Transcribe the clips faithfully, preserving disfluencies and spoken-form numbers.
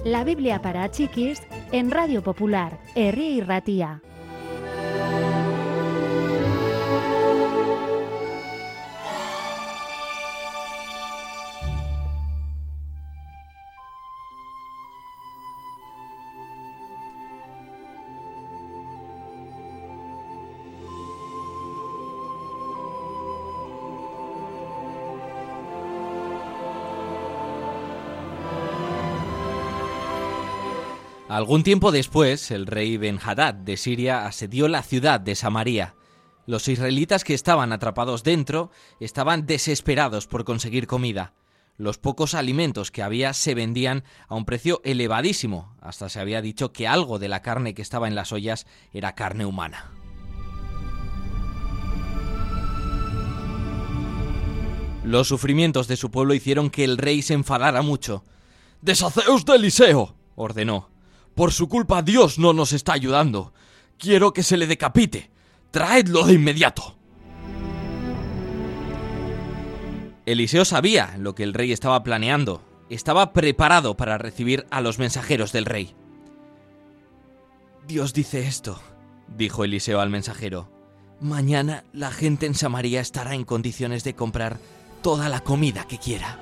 La Biblia para chiquis en Radio Popular, Herri y Ratia. Algún tiempo después, el rey Ben-Hadad de Siria asedió la ciudad de Samaria. Los israelitas que estaban atrapados dentro estaban desesperados por conseguir comida. Los pocos alimentos que había se vendían a un precio elevadísimo. Hasta se había dicho que algo de la carne que estaba en las ollas era carne humana. Los sufrimientos de su pueblo hicieron que el rey se enfadara mucho. «¡Deshaceos de Eliseo!», ordenó. «Por su culpa Dios no nos está ayudando. Quiero que se le decapite. Traedlo de inmediato». Eliseo sabía lo que el rey estaba planeando. Estaba preparado para recibir a los mensajeros del rey. «Dios dice esto», dijo Eliseo al mensajero. «Mañana la gente en Samaria estará en condiciones de comprar toda la comida que quiera».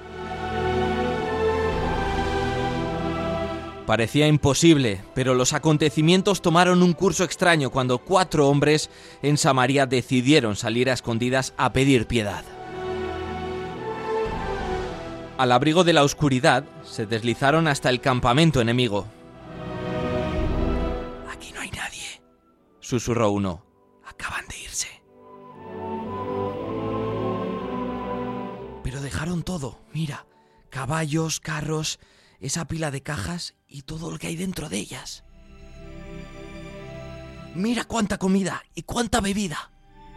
Parecía imposible, pero los acontecimientos tomaron un curso extraño cuando cuatro hombres en Samaria decidieron salir a escondidas a pedir piedad. Al abrigo de la oscuridad, se deslizaron hasta el campamento enemigo. «Aquí no hay nadie», susurró uno. «Acaban de irse». Pero dejaron todo, mira, caballos, carros, esa pila de cajas y todo lo que hay dentro de ellas. «Mira cuánta comida y cuánta bebida».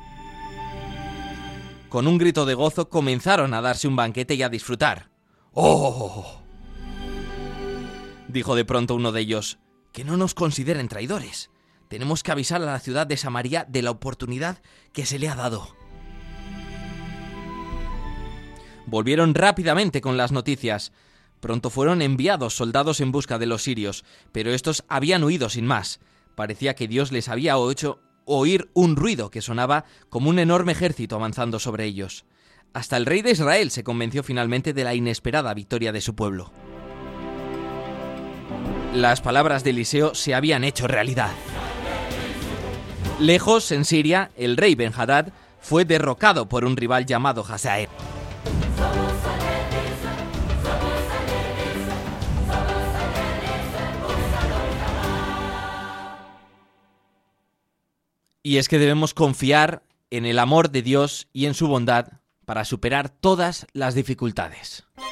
Con un grito de gozo comenzaron a darse un banquete y a disfrutar. «¡Oh!», dijo de pronto uno de ellos. «Que no nos consideren traidores. Tenemos que avisar a la ciudad de Samaria de la oportunidad que se le ha dado». Volvieron rápidamente con las noticias. Pronto fueron enviados soldados en busca de los sirios, pero estos habían huido sin más. Parecía que Dios les había hecho oír un ruido que sonaba como un enorme ejército avanzando sobre ellos. Hasta el rey de Israel se convenció finalmente de la inesperada victoria de su pueblo. Las palabras de Eliseo se habían hecho realidad. Lejos, en Siria, el rey Ben-Hadad fue derrocado por un rival llamado Hazael. Y es que debemos confiar en el amor de Dios y en su bondad para superar todas las dificultades.